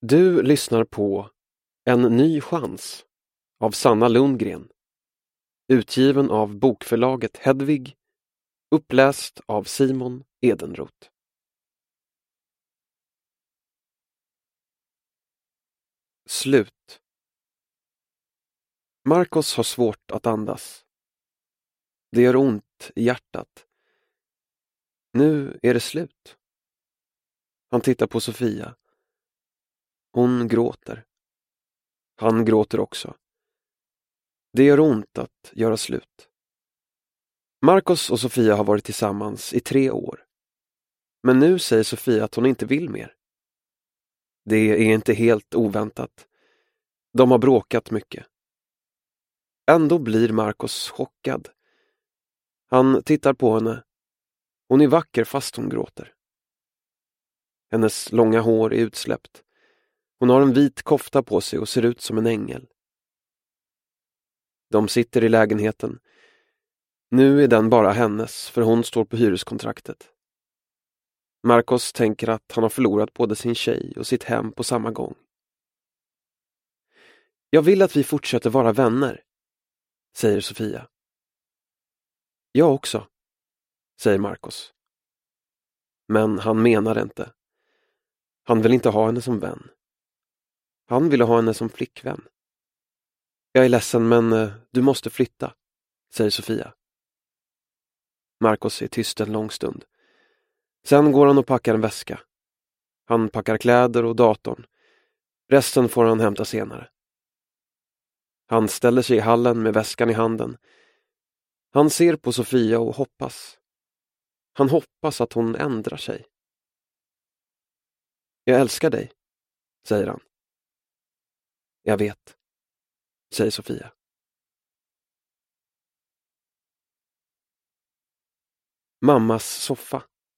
Du lyssnar på En ny chans av Sanna Lundgren, utgiven av bokförlaget Hedvig, uppläst av Simon Edenroth. Slut. Marcos har svårt att andas. Det gör ont i hjärtat. Nu är det slut. Han tittar på Sofia. Hon gråter. Han gråter också. Det gör ont att göra slut. Marcos och Sofia har varit tillsammans i 3 år. Men nu säger Sofia att hon inte vill mer. Det är inte helt oväntat. De har bråkat mycket. Ändå blir Marcos chockad. Han tittar på henne. Hon är vacker fast hon gråter. Hennes långa hår är utsläppt. Hon har en vit kofta på sig och ser ut som en ängel. De sitter i lägenheten. Nu är den bara hennes, för hon står på hyreskontraktet. Marcos tänker att han har förlorat både sin tjej och sitt hem på samma gång. Jag vill att vi fortsätter vara vänner, säger Sofia. Jag också, säger Marcos. Men han menar det inte. Han vill inte ha henne som vän. Han ville ha henne som flickvän. Jag är ledsen, men du måste flytta, säger Sofia. Marcos är tyst en lång stund. Sen går han och packar en väska. Han packar kläder och datorn. Resten får han hämta senare. Han ställer sig i hallen med väskan i handen. Han ser på Sofia och hoppas. Han hoppas att hon ändrar sig. Jag älskar dig, säger han. Jag vet, säger Sofia. Mammas soffa.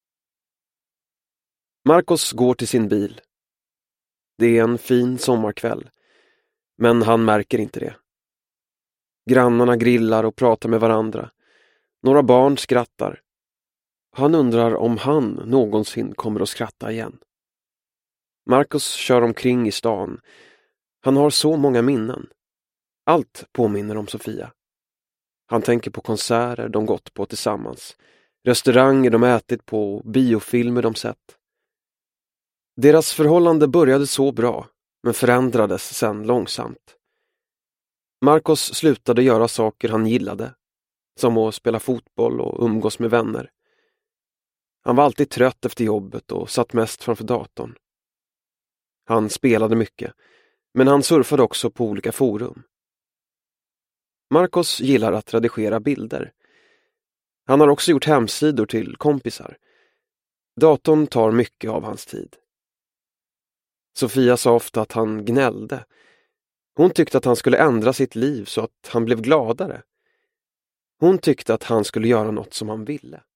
Marcos går till sin bil. Det är en fin sommarkväll, men han märker inte det. Grannarna grillar och pratar med varandra. Några barn skrattar. Han undrar om han någonsin kommer att skratta igen. Marcos kör omkring i stan. Han har så många minnen. Allt påminner om Sofia. Han tänker på konserter de gått på tillsammans. Restauranger de ätit på, biofilmer de sett. Deras förhållande började så bra, men förändrades sen långsamt. Marcos slutade göra saker han gillade, som att spela fotboll och umgås med vänner. Han var alltid trött efter jobbet och satt mest framför datorn. Han spelade mycket, men han surfade också på olika forum. Marcos gillar att redigera bilder. Han har också gjort hemsidor till kompisar. Datorn tar mycket av hans tid. Sofia sa ofta att han gnällde. Hon tyckte att han skulle ändra sitt liv så att han blev gladare. Hon tyckte att han skulle göra något som han ville.